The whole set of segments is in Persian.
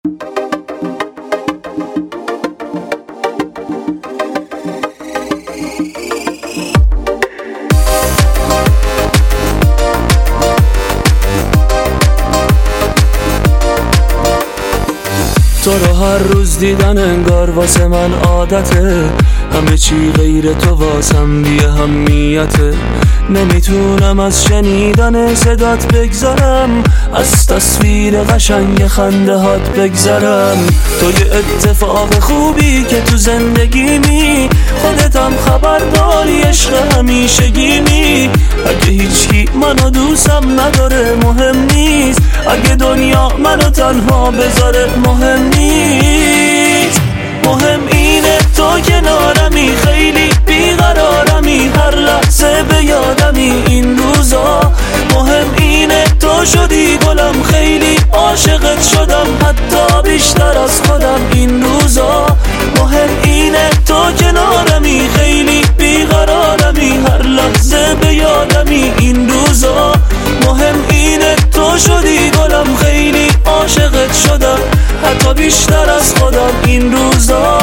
تو رو هر روز دیدن انگار واسه من عادته، همه چی غیر تو واسم بی اهمیته. نمیتونم از شنیدن صدات بگذرم، از تصویر قشنگ خنده هات بگذرم. تو یه اتفاق خوبی که تو زندگیمی، خودتم خبر داری عشق همیشگیمی. اگه هیچکی منو دوستم نداره مهم نیست، اگه دنیا منو تنها بذاره مهم نیست. مهم اینه تو کنارمی، خیلی بیقرارمی، هر لحظه به یادمی این روزا. مهم اینه تو شدی گلم، خیلی عاشقت شدم، حتی بیشتر از خودم این روزا. مهم اینه تو کنارمی، خیلی بیقرارمی، هر لحظه به یادمی این روزا. مهم اینه تو شدی گلم، خیلی عاشقت شدم، حتی بیشتر از خودم این روزا.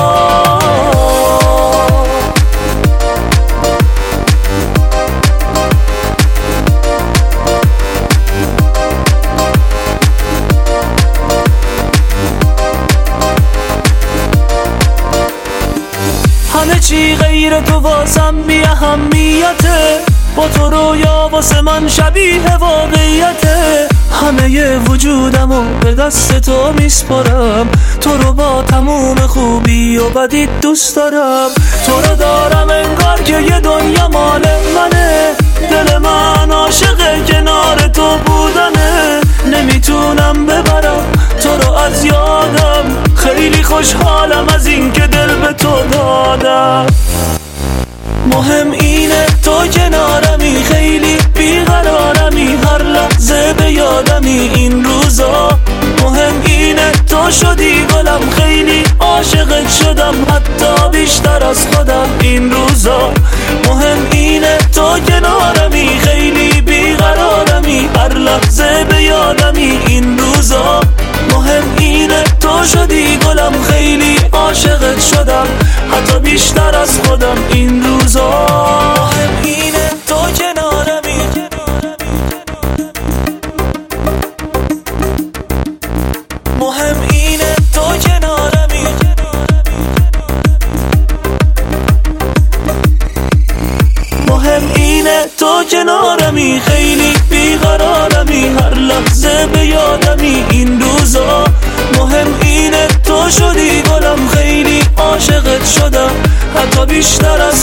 همه چی غیر تو واسم بی اهمیته، با تو رویا واسه من شبیه واقعیته. همه وجودمو به دست تو میسپارم، تو رو با تموم خوبی و بدی دوست دارم. تو رو دارم انگار که یه دنیا مال منه، دل من عاشق کنار تو بودنه. نمیتونم ببرم تو رو از یادم، خیلی خوشحالم از این که دل به تو دادم. مهم اینه تو کنارمی، خیلی بیقرارمی، هر لحظه به یادمی این روزا. مهم اینه تو شدی گلم، خیلی عاشقت شدم، حتی بیشتر از خودم این روزا. مهم اینه تو کنارمی، خیلی بیقرارمی، هر لحظه به یادمی این روزا. مهم اینه تو شدی گلم، خیلی عاشقت شدم، حتی بیشتر از خودم این روزا. مهم اینه تو کنارمی، مهم اینه تو کنارمی، مهم اینه تو کنارمی، خیلی بیقرارمی، هر لحظه به یادمی این روزا. مهم اینه تو شدی گلم، خیلی عاشقت شدم، حتی بیشتر از